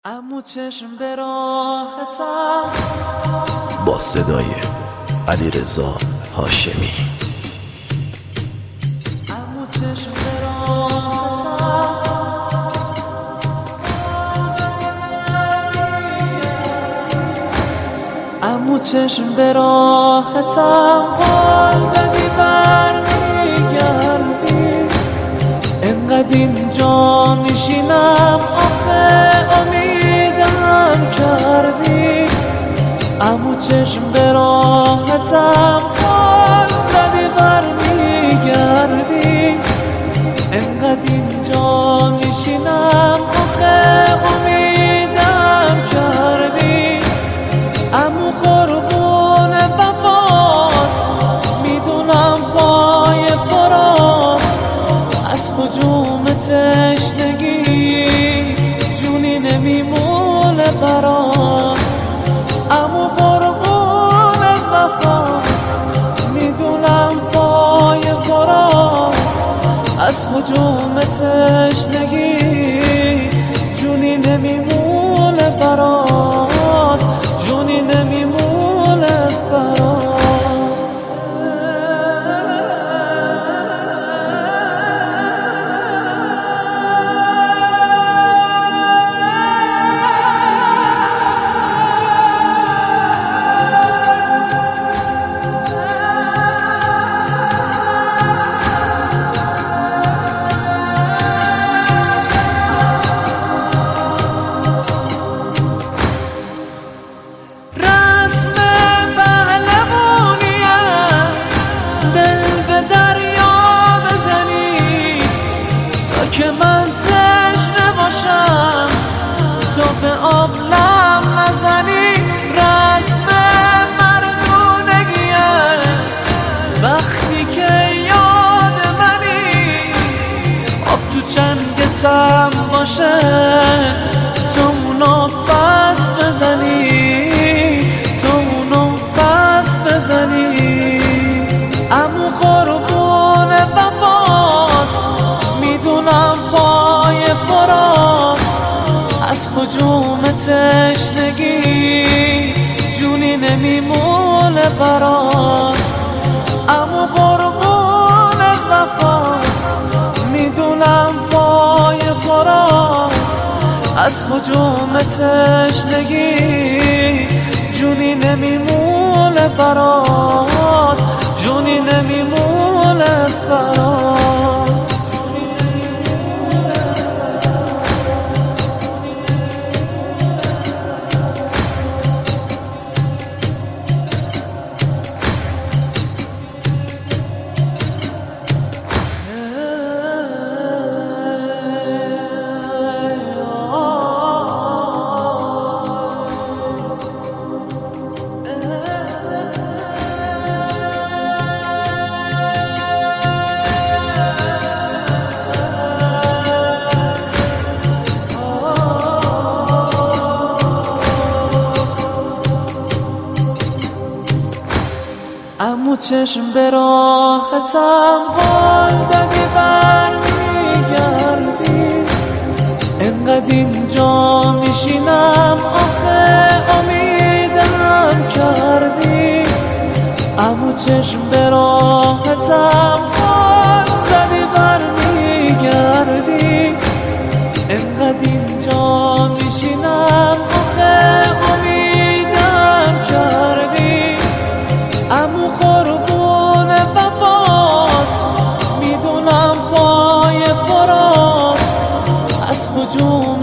عمو چشم به راحتم با صدای علیرضا هاشمی. عمو چشم به راحتم عمو چشم به راحتم قول دادی برمیگردی انقدر اینجا میشینم آخه امیدم کردی. عمو چشم به راحتم قول دادی برمیگردی انقدر اینجا میشینم آخه امیدم کردی. عمو قربون وفات میدونم پای فرات از هجوم تشنگی جونی نمیمونه برات. عمو قربون وفات میدونم پای فرات از هجوم تشنگی جونی نمیمونه برات جونی نمیمونه برات. که من تشنه باشم تو به آب لم نزنی. رسم مردونگیه وقتی که یاد منی آب تو چنگتم باشه تو اونو پس بزنی تو اونو پس بزنی. عمو قربون وفات میدونم پای فرات از هجوم تشنگی جونی نمیمونه برات. عمو قربون وفات میدونم پای فرات از هجوم تشنگی جونی نمیمونه برات جونی نمیمونه برات. عمو چشم به راحتم قول دادی برمیگردی انقدر اینجا میشینم آخه امیدم کردی. عمو چشم به راحتم قول دادی برمیگردی انقدر اینجا میشینم آخه امیدم کردی. عمو قربون وفات میدونم پای فرات از هجوم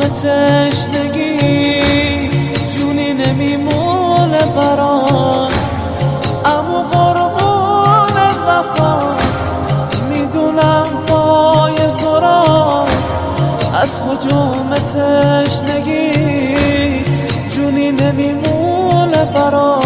تشنگی جونی نمیمونه برات. عمو قربون وفات میدونم پای فرات از هجوم تشنگی جونی نمیمونه برات